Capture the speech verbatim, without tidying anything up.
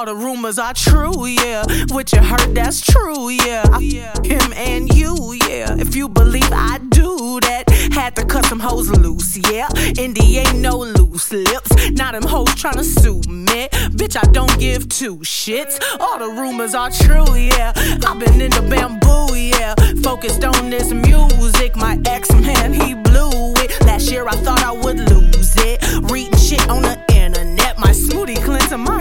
All the rumors are true, yeah. What you heard, that's true, yeah. I, him and you, yeah. If you believe I do that, had to cut some hoes loose, yeah. Indy ain't no loose lips. Now them hoes tryna sue me. Bitch, I don't give two shits. All the rumors are true, yeah. I've been in the bamboo, yeah. Focused on this music. My ex man, he blew it. Last year I thought I would lose it. Reading shit on the internet. My smoothie cleanser, my